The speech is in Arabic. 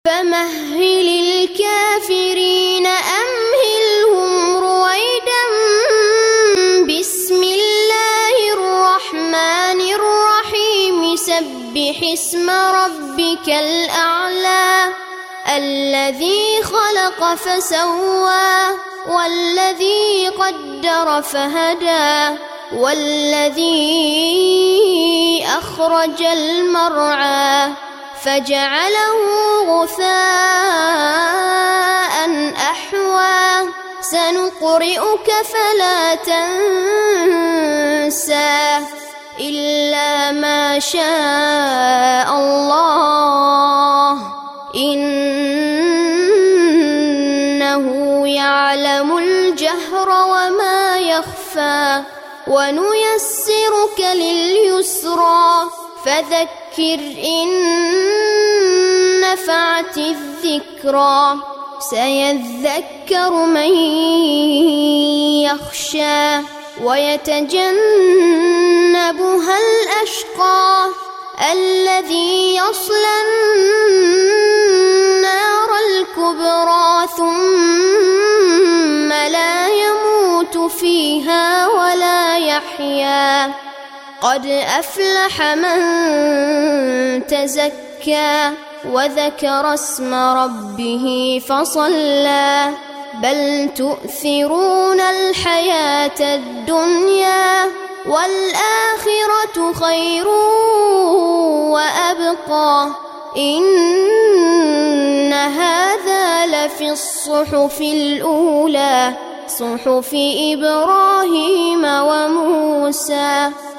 فمهل الكافرين أمهلهم رويدا. بسم الله الرحمن الرحيم. سبح اسم ربك الأعلى الذي خلق فسوى والذي قدر فهدى والذي أخرج المرعى فجعله غثاء أحوى. سنقرئك فلا تنسى إلا ما شاء الله إنه يعلم الجهر وما يخفى. ونيسرك لليسرى فذكر إن نفعت الذكرى. سيذكر من يخشى ويتجنبها الأشقى الذي يصلى النار الكبرى ثم لا يموت فيها ولا يحيا. قد أفلح من تزكى وذكر اسم ربه فصلى. بل تؤثرون الحياة الدنيا والآخرة خير وأبقى. إن هذا لفي الصحف الأولى صحف إبراهيم وموسى.